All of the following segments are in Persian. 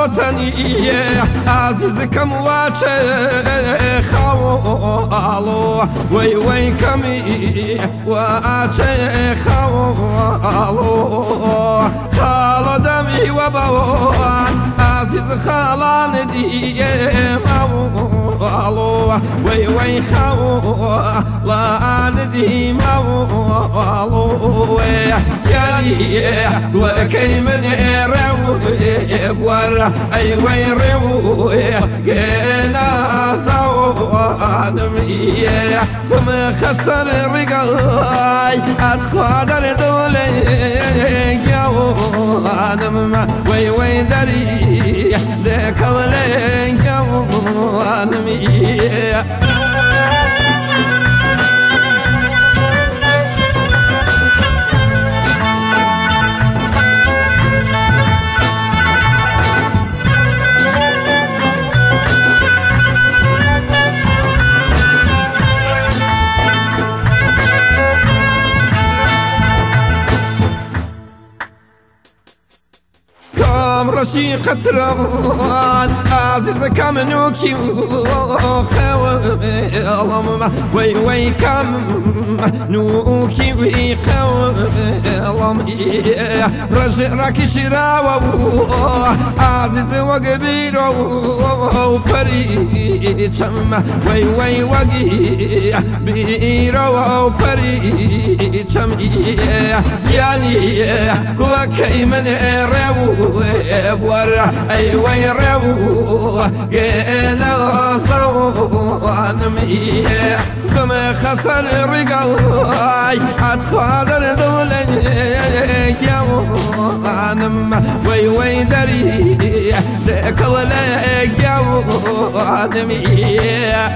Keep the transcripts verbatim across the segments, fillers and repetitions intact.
وطني عزيزكم وشيخالو وي وي كمي وشيخالو خال دمي وبوان عزيز خالان دي موالو وي وي خالان دي موالو يالي وكي من رو بور اي وي رو جينا صوانمي بم خسر رقاي اتخادر دولي يوانم وي وي دري ذاك ولي يوانمي رشيقة روان عزيز كمنوكي وقوم وي وي كم نوكي وقوم رجع راكي شراوة عزيز وقبير وبريتشم وي وي وقي بير وبريتشم يعني كل كيمن رو بور اي وي رو جينا صوانمي بم خسر رقاي اتخادر دولي يوانم وي وي دري ذاك ولي يوانمي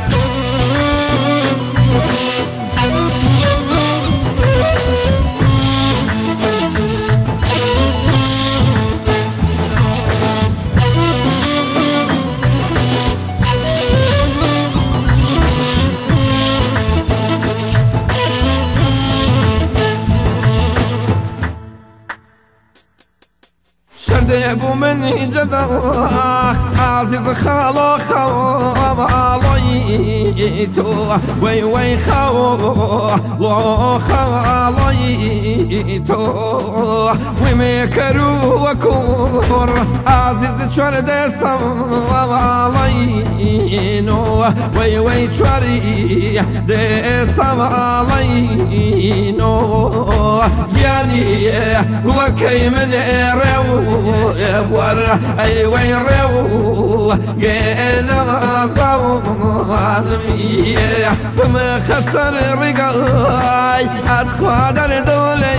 شرديبو مني جداخ عزيز خالو خالويتو وي وي خالو خالويتو ومكرو وكور عزيز شرد سمالينو وي وي شري دي سمالينو يعني وكي من رو بور اي وي رو جينا صوانمي بم خسر رقاي اتخادر دولي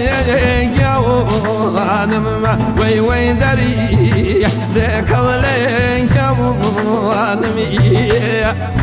يوانم وي وي دري ذاك ولي يوانمي